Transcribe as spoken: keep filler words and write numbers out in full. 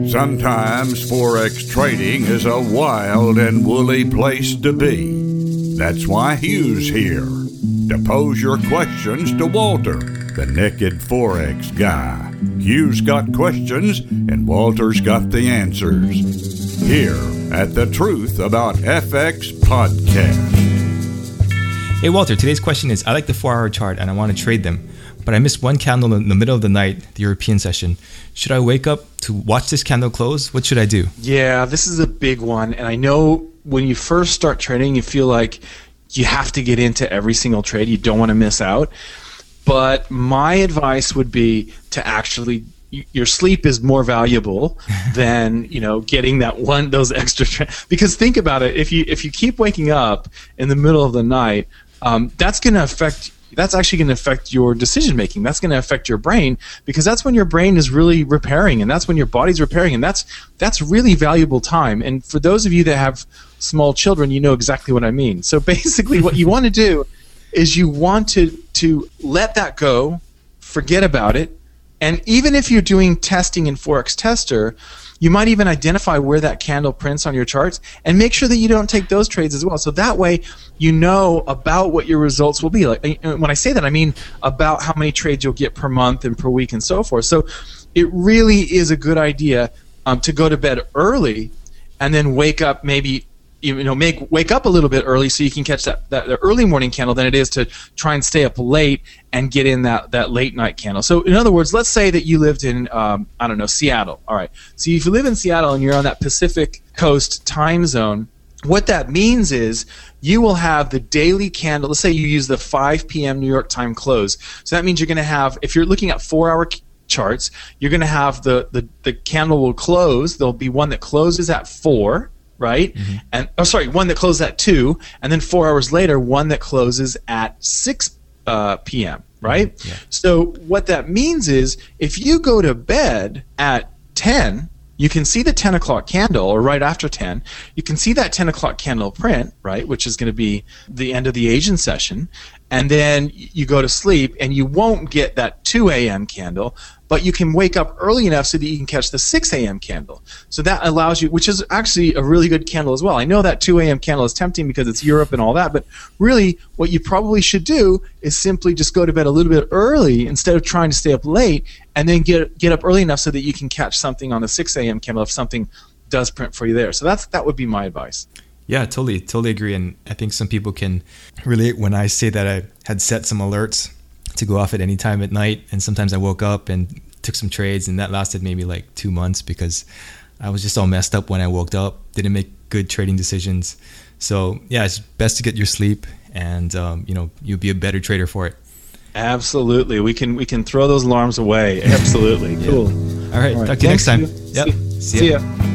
Sometimes Forex trading is a wild and woolly place to be. That's why Hugh's here, to pose your questions to Walter, the naked Forex guy. Hugh's got questions, and Walter's got the answers. Here at the Truth About F X podcast. Hey Walter, today's question is, I like the four-hour chart and I want to trade them, but I missed one candle in the middle of the night, the European session. Should I wake up to watch this candle close? What should I do? Yeah, this is a big one. And I know when you first start trading, you feel like you have to get into every single trade. You don't want to miss out. But my advice would be to actually, your sleep is more valuable than, you know, getting that one, those extra trades. Because think about it, if you if you keep waking up in the middle of the night, um, that's going to affect that's actually going to affect your decision making. That's going to affect your brain, because that's when your brain is really repairing, and that's when your body's repairing, and that's that's really valuable time. And for those of you that have small children, you know exactly what I mean. So basically what you want to do is you want to to let that go, forget about it, and even if you're doing testing in Forex Tester, you might even identify where that candle prints on your charts and make sure that you don't take those trades as well. So that way you know about what your results will be. Like, when I say that, I mean about how many trades you'll get per month and per week and so forth. So it really is a good idea um, to go to bed early and then wake up maybe you know make wake up a little bit early so you can catch that, that the early morning candle than it is to try and stay up late and get in that that late night candle. So in other words, let's say that you lived in um, I don't know, Seattle. All right, so if you live in Seattle and you're on that Pacific Coast time zone, what that means is you will have the daily candle. Let's say you use the five p.m. New York time close. So that means you're going to have, if you're looking at four hour charts, you're going to have the, the the candle will close. There'll be one that closes at four. Right, mm-hmm. and oh, sorry, one that closes at two, and then four hours later, one that closes at six uh, p.m. Right. Mm-hmm. Yeah. So what that means is, if you go to bed at ten, you can see the ten o'clock candle, or right after ten, you can see that ten o'clock candle print, right, which is going to be the end of the Asian session, and then you go to sleep, and you won't get that two a.m. candle, but you can wake up early enough so that you can catch the six a.m. candle. So that allows you, which is actually a really good candle as well. I know that two a.m. candle is tempting because it's Europe and all that, but really what you probably should do is simply just go to bed a little bit early instead of trying to stay up late, and then get get up early enough so that you can catch something on the six a.m. candle if something does print for you there. So that's that would be my advice. Yeah, totally, totally agree. And I think some people can relate when I say that I had set some alerts to go off at any time at night, and sometimes I woke up and took some trades, and that lasted maybe like two months because I was just all messed up when I woke up, didn't make good trading decisions. So yeah, it's best to get your sleep, and um, you know, you'll be a better trader for it. Absolutely, we can we can throw those alarms away. Absolutely. Yeah. Cool. All right, all right. talk to you next Thanks, time. you. Yep. See, See see ya. ya.